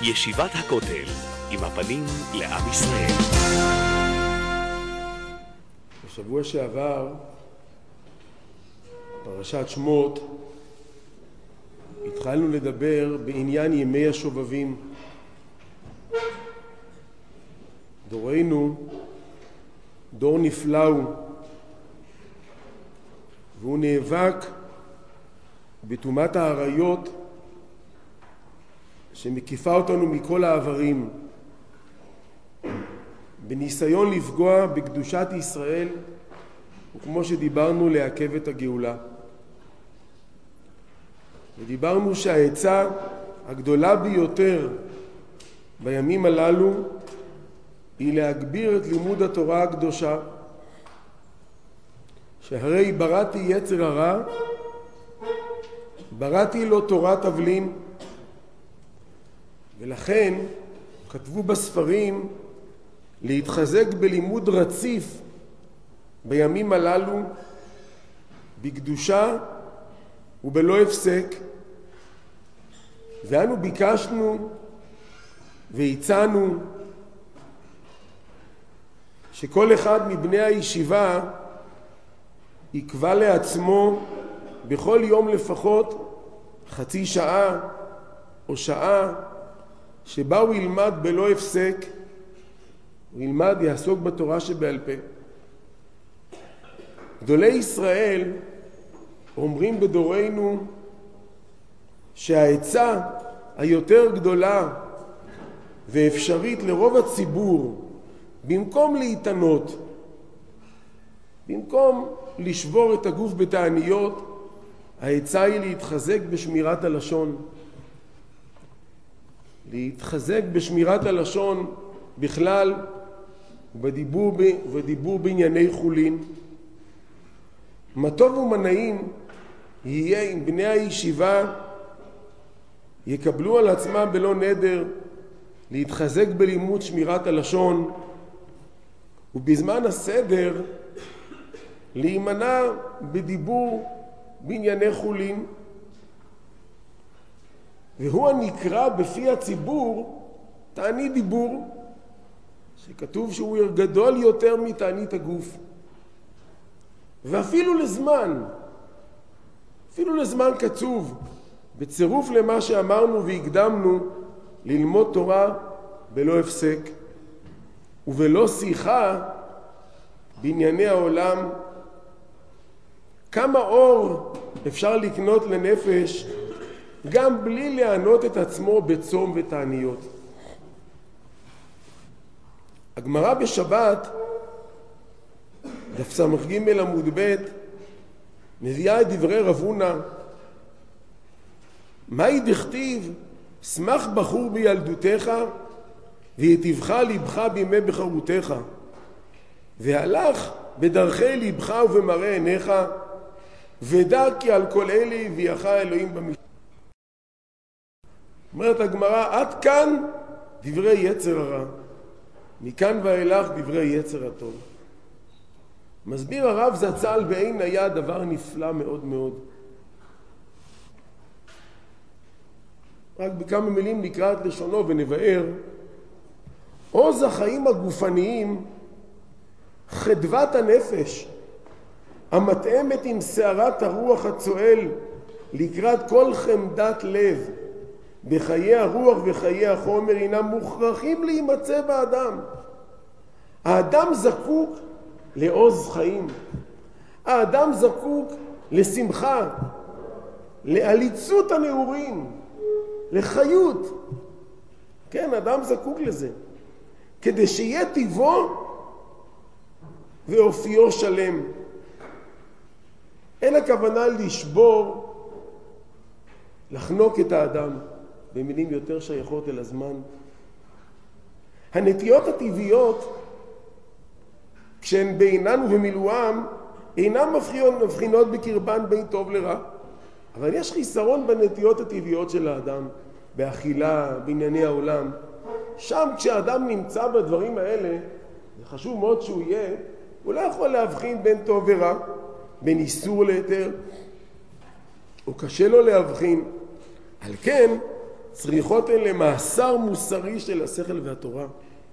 ישיבת הכותל, עם הפנים לעם ישראל. בשבוע שעבר, פרשת שמות, התחלנו לדבר בעניין ימי השובבים. דורנו דור נפלא הוא, והוא נאבק בטומאת העריות שמקיפה אותנו מכל העברים, בניסיון לפגוע בקדושת ישראל, וכמו שדיברנו, לעכב את הגאולה. ודיברנו שהעצה הגדולה ביותר בימים הללו היא להגביר את לימוד התורה הקדושה, שהרי בראתי יצר הרע, בראתי לו תורת תבלין, ולכן כתבו בספרים להתחזק בלימוד רציף בימים הללו בקדושה ובלא הפסק. ואנו ביקשנו והצענו שכל אחד מבני הישיבה יקבע לעצמו בכל יום לפחות חצי שעה או שעה שבה הוא ילמד בלא הפסק, הוא ילמד, יעסוק בתורה שבעל פה. גדולי ישראל אומרים בדורנו שהעצה היותר גדולה ואפשרית לרוב הציבור, במקום להתענות, במקום לשבור את הגוף בתעניות, העצה היא להתחזק בשמירת הלשון. להתחזק בשמירת הלשון בכלל, ובדיבור בענייני חולין. מה טוב ומה נעים יהיה אם בני הישיבה יקבלו על עצמם בלא נדר להתחזק בלימוד שמירת הלשון, ובזמן הסדר להימנע בדיבור בענייני חולין. והוא הנקרא בפי הציבור תענית דיבור, שכתוב שהוא גדול יותר מתענית הגוף. ואפילו לזמן קצוב, בצירוף למה שאמרנו והקדמנו, ללמוד תורה בלא הפסק ובלא שיחה בענייני העולם. כמה אור אפשר לקנות לנפש גם בלי לענות את עצמו בצום ותעניות. הגמרא בשבת דף ס"ג עמוד ב' מביאה את דברי רב הונא: מהי דכתיב שמח בחור בילדותך ויטיבך לבך בימי בחרותך, והלך בדרכי לבך ובמראה עיניך, ודע כי על כל אלה הביאך אלוהים במשפט. אומרת הגמרא, עד כאן דברי יצר הרע, מכאן ואילך דברי יצר הטוב. מסביר הרב זצ"ל בעין היה דבר נפלא מאוד מאוד. רק בכמה מילים נקרא את לשונו ונבאר: עוז החיים הגופניים, חדוות הנפש המתאמת עם שערת הרוח הצועל לקראת כל חמדת לב בחיי הרוח וחיי החומר, הינם מוכרחים להימצא באדם. האדם זקוק לעוז חיים, האדם זקוק לשמחה, לעליצות הנעורים, לחיות. כן, אדם זקוק לזה, כדי שיהיה טיבו ואופיו שלם. אין הכוונה לשבור, לחנוק את האדם, במילים יותר שייכות אל הזמן. הנטיות הטבעיות, כשהן בעינן ובמילואם, אינן מבחינות בקרבן בין טוב לרע. אבל יש חיסרון בנטיות הטבעיות של האדם, באכילה, בענייני העולם. שם כשהאדם נמצא בדברים האלה, זה חשוב מאוד שהוא יהיה, הוא לא יכול להבחין בין טוב ורע, בין איסור ליתר, או קשה לו להבחין. על כן, צריכות הן למאסר מוסרי של השכל והתורה.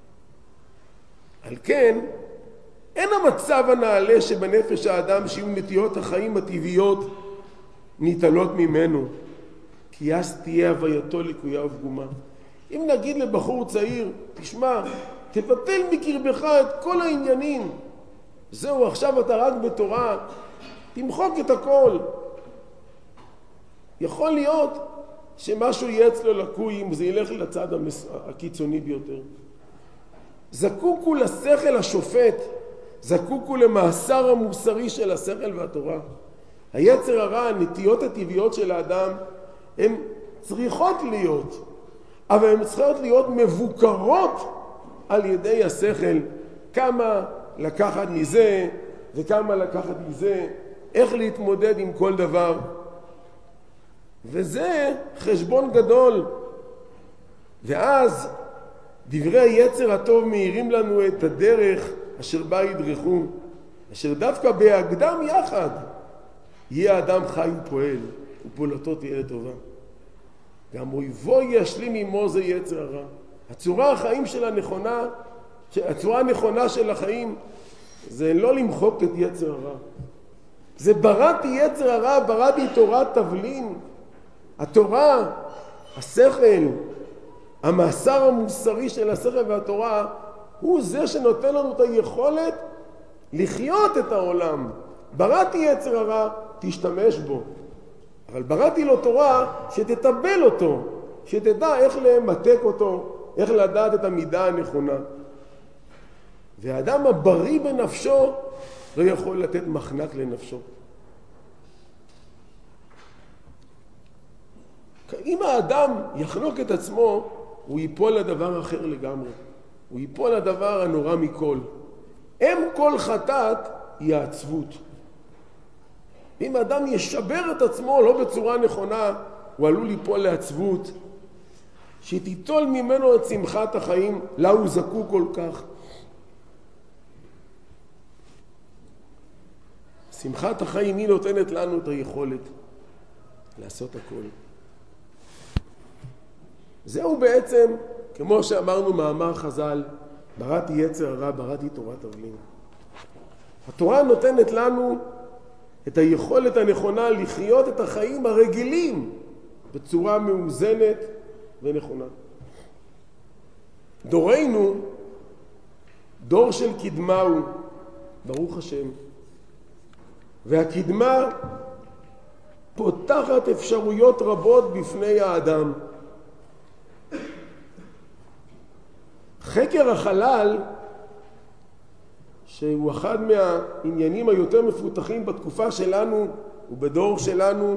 על כן, אין המצב הנעלה שבנפש האדם שיהיו נטיות החיים הטבעיות ניטלות ממנו, כי אז תהיה הווייתו לקויה ופגומה. אם נגיד לבחור צעיר, תשמע, תבטל מקרבך את כל העניינים, זהו, עכשיו אתה רק בתורה, תמחוק את הכל. יכול להיות שמשהו יהיה אצלו לקוי אם זה ילך לצד הקיצוני ביותר. זקוק הוא לשכל השופט, זקוק הוא למאסר המוסרי של השכל והתורה. היצר הרע, הנטיות הטבעיות של האדם, הן צריכות להיות, אבל הן צריכות להיות מבוקרות על ידי השכל. כמה לקחת מזה וכמה לקחת מזה, איך להתמודד עם כל דבר. וזה חשבון גדול. ואז דברי היצר הטוב מאירים לנו את הדרך אשר בה ידרכו, אשר דווקא בהקדם יחד יהיה האדם חי ופועל, ופעולתו תהיה לטובה. גם אויבו ישלים עמו זה יצר הרע. הצורה הנכונה של החיים זה לא למחוק את יצר הרע. זה בראתי יצר הרע, בראתי תורת תבלין. התורה, השכל, המאסר המוסרי של השכל והתורה, הוא זה שנותן לנו את היכולת לחיות את העולם. בראתי יצר הרע, תשתמש בו. אבל בראתי לו תורה שתטבל אותו, שתדע איך למתק אותו, איך לדעת את המידה הנכונה. והאדם הבריא בנפשו לא יכול לתת מחנק לנפשו. אם האדם יחנוק את עצמו, הוא ייפול לדבר אחר לגמרי. הוא ייפול לדבר הנורא מכל. אם כל חטאת היא העצבות. אם האדם ישבר את עצמו לא בצורה נכונה, הוא עלול ליפול לעצבות, שתיטול ממנו את שמחת החיים, לה הוא זקוק כל כך. שמחת החיים היא נותנת לנו את היכולת לעשות הכל. זהו בעצם, כמו שאמרנו מאמר חז"ל, בראתי יצר הרע, בראתי תורת תבלין. התורה נותנת לנו את היכולת הנכונה לחיות את החיים הרגילים בצורה מאוזנת ונכונה. דורנו, דור של קדמה הוא, ברוך השם. והקדמה פותחת אפשרויות רבות בפני האדם. חקר החלל, שהוא אחד מהעניינים היותר מפותחים בתקופה שלנו ובדור שלנו,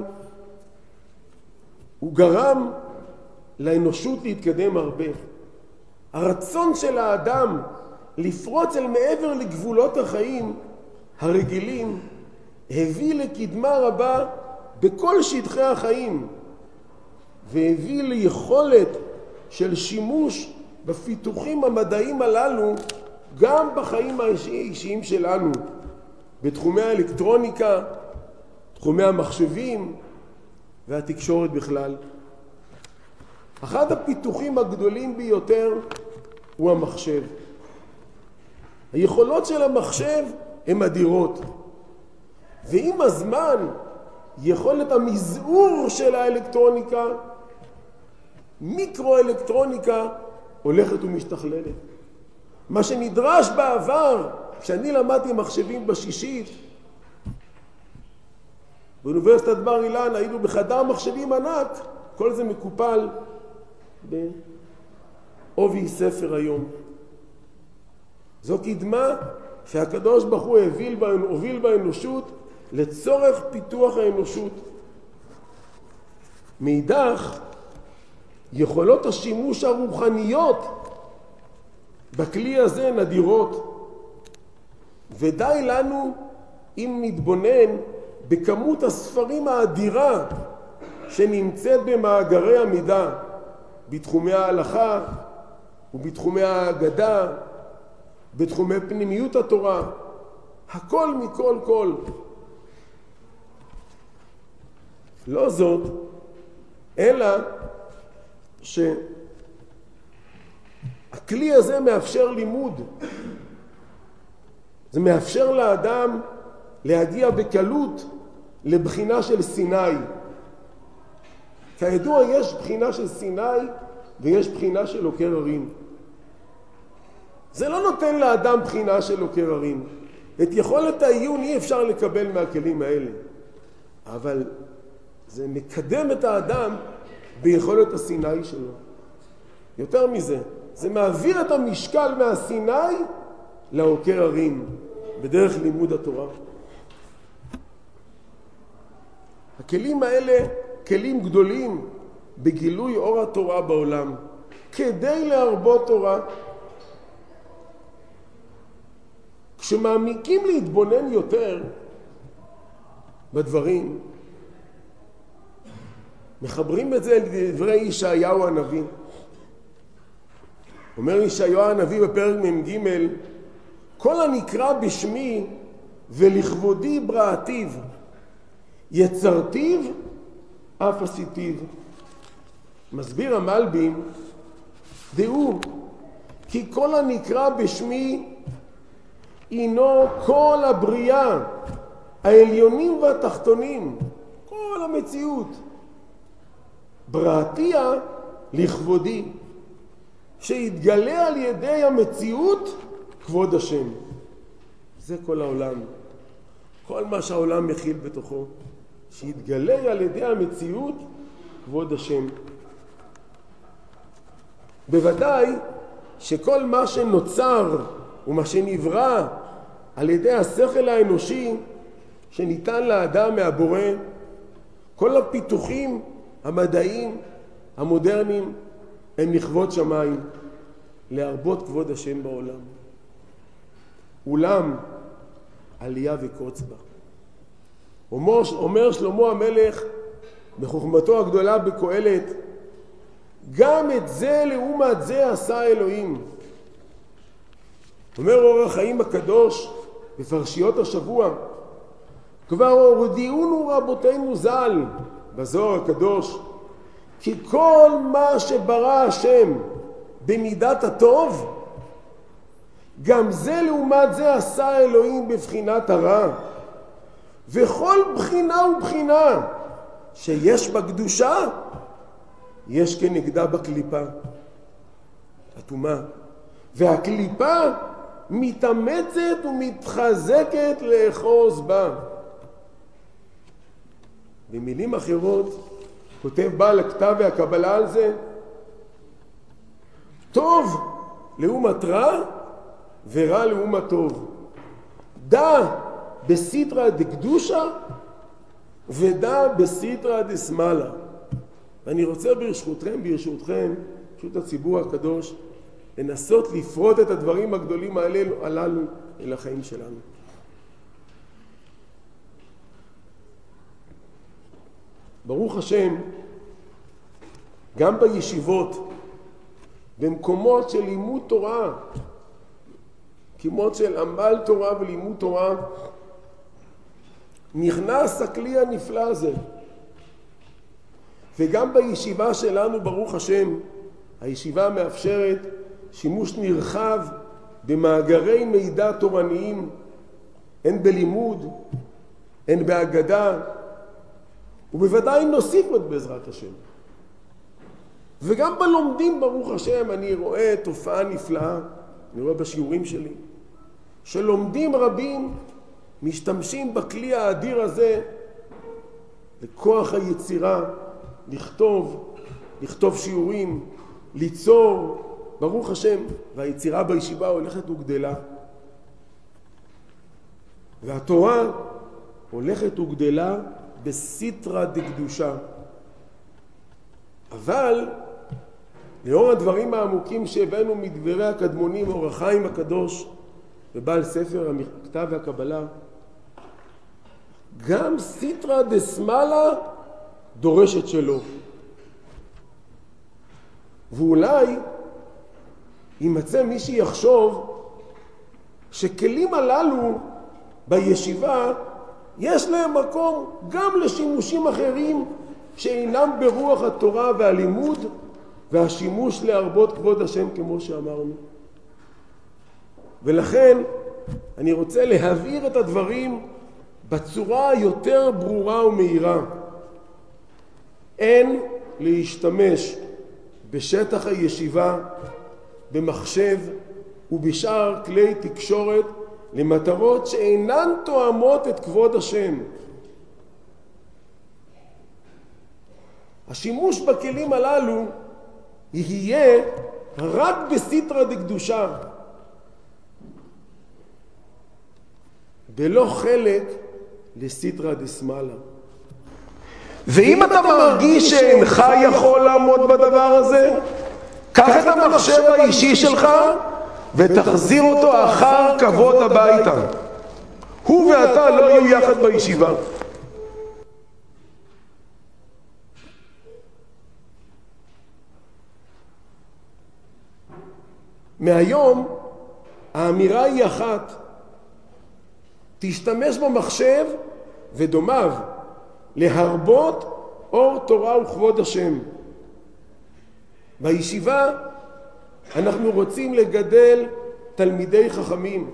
הוא גרם לאנושות להתקדם הרבה. הרצון של האדם לפרוץ אל מעבר לגבולות החיים הרגילים הביא לקדמה רבה בכל שטחי החיים, והביא ליכולת של שימוש בפיתוחים המדעיים הללו גם בחיים האישיים שלנו, בתחומי האלקטרוניקה, תחומי המחשבים והתקשורת בכלל. אחד הפיתוחים הגדולים ביותר הוא המחשב. היכולות של המחשב הן אדירות, ועם הזמן יכולת המזעור של האלקטרוניקה, מיקרו-אלקטרוניקה, הולכת ומשתכללת. מה שנדרש בעבר, כשאני למדתי מחשבים בשישית, באוניברסיטת בר אילן היינו בחדר מחשבים ענק, כל זה מקופל בעובי ספר היום. זו קדמה שהקדוש ברוך הוא הוביל באנושות לצורך פיתוח האנושות. מאידך, יכולות השימוש הרוחניות בכלי הזה נדירות, ודי לנו אם נתבונן בכמות הספרים האדירה שנמצאת במאגרי המידע בתחומי ההלכה ובתחומי ההגדה, בתחומי פנימיות התורה, הכל מכל כל. לא זאת, אלא שהכלי הזה מאפשר לימוד. זה מאפשר לאדם להגיע בקלות לבחינה של סיני. כידוע, יש בחינה של סיני ויש בחינה של עוקר הרים. זה לא נותן לאדם בחינה של עוקר הרים. את יכולת העיון אי אפשר לקבל מהכלים האלה. אבל זה מקדם את האדם ביכולת הסיני שלו. יותר מזה, זה מעביר את המשקל מהסיני לעוקר הרים, בדרך לימוד התורה. הכלים האלה כלים גדולים בגילוי אור התורה בעולם, כדי להרבות תורה. כשמעמיקים להתבונן יותר בדברים, מחברים את זה לדברי ישעיהו הנביא. אומר ישעיהו הנביא בפרק מ"ג, כל הנקרא בשמי ולכבודי בראתיו, יצרתיו אף עשיתיו. מסביר המלבים, דעו כי כל הנקרא בשמי הינו כל הבריאה, העליונים והתחתונים, כל המציאות. בראתיה לכבודי, שיתגלה על ידי המציאות כבוד השם. זה כל העולם. כל מה שהעולם מכיל בתוכו, שיתגלה על ידי המציאות כבוד השם. בוודאי שכל מה שנוצר ומה שנברא על ידי השכל האנושי שניתן לאדם מהבורא, כל הפיתוחים המדעיים המודרניים הם לכבוד שמיים, להרבות כבוד השם בעולם. אולם עלייה וקוץ בה. אומר שלמה המלך בחוכמתו הגדולה בקהלת, גם את זה לעומת זה עשה אלוהים. אומר אור החיים הקדוש בפרשיות השבוע, כבר הודיעונו רבותינו ז"ל בזוהר הקדוש, כי כל מה שברא השם במידת הטוב, גם זה לעומת זה עשה אלוהים בבחינת הרע. וכל בחינה ובחינה שיש בה קדושה, יש כנגדה בקליפה, הטומאה. והקליפה מתאמצת ומתחזקת לאחוז בה. במילים אחרות, כותב בעל הכתב והקבלה על זה, טוב לעומת רע ורע לעומת טוב. דע בסתרא דקדושה ודע בסתרא דשמאלה. ואני רוצה ברשותכם, פשוט הציבור הקדוש, לנסות לפרוט את הדברים הגדולים הללו אל החיים שלנו. ברוך השם, גם בישיבות, במקומות של לימוד תורה, מקומות של עמל תורה ולימוד תורה, נכנס הכלי הנפלא הזה. וגם בישיבה שלנו, ברוך השם, הישיבה מאפשרת שימוש נרחב במאגרי מידע תורניים, הן בלימוד, הן בהגדה, ובוודאי נוסיף עוד בעזרת השם. וגם בלומדים, ברוך השם, אני רואה תופעה נפלאה, אני רואה בשיעורים שלי, שלומדים רבים משתמשים בכלי האדיר הזה לכוח היצירה, לכתוב שיעורים, ליצור, ברוך השם, והיצירה בישיבה הולכת וגדלה. והתורה הולכת וגדלה בסתרא דקדושה. אבל לאור הדברים העמוקים שהבאנו מדברי הקדמונים, אור החיים הקדוש ובעל ספר הכתב והקבלה, גם סתרא דשמאלה דורשת שלו. ואולי יימצא מי שיחשוב שכלים הללו בישיבה יש להם מקום גם לשימושים אחרים שאינם ברוח התורה והלימוד, והשימוש להרבות כבוד השם כמו שאמרנו. ולכן אני רוצה להבהיר את הדברים בצורה יותר ברורה ומהירה. אין להשתמש בשטח הישיבה, במחשב ובשאר כלי תקשורת למטרות שאינן תואמות את כבוד השם. השימוש בכלים הללו יהיה רק בסתרא דקדושה, בלא חלק לסתרא דשמאלה. ואם אתה מרגיש שאינך יכול לעמוד בדבר הזה, קח את המחשב האישי שלך ותחזיר אותו אחר כבוד הביתה. הוא ואתה לא יהיו יחד בישיבה. מהיום האמירה היא אחת: תשתמש במחשב ודומיו להרבות אור תורה וכבוד השם. בישיבה אנחנו רוצים לגדל תלמידי חכמים.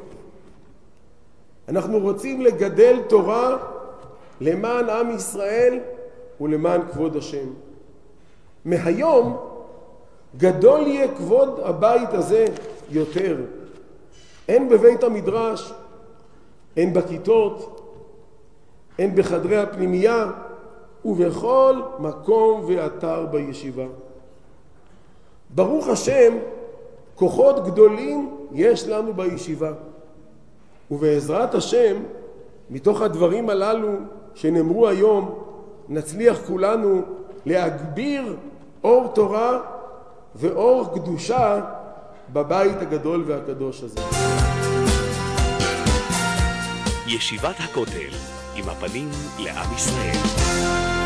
אנחנו רוצים לגדל תורה למען עם ישראל ולמען כבוד השם. מהיום גדול יהיה כבוד הבית הזה יותר. אין בבית המדרש, אין בכיתות, אין בחדרי הפנימייה, ובכל מקום ואתר בישיבה. ברוך השם, כוחות גדולים יש לנו בישיבה. ובעזרת השם, מתוך הדברים הללו שנאמרו היום, נצליח כולנו להגביר אור תורה ואור קדושה בבית הגדול והקדוש הזה. ישיבת הכותל, עם הפנים לעם ישראל.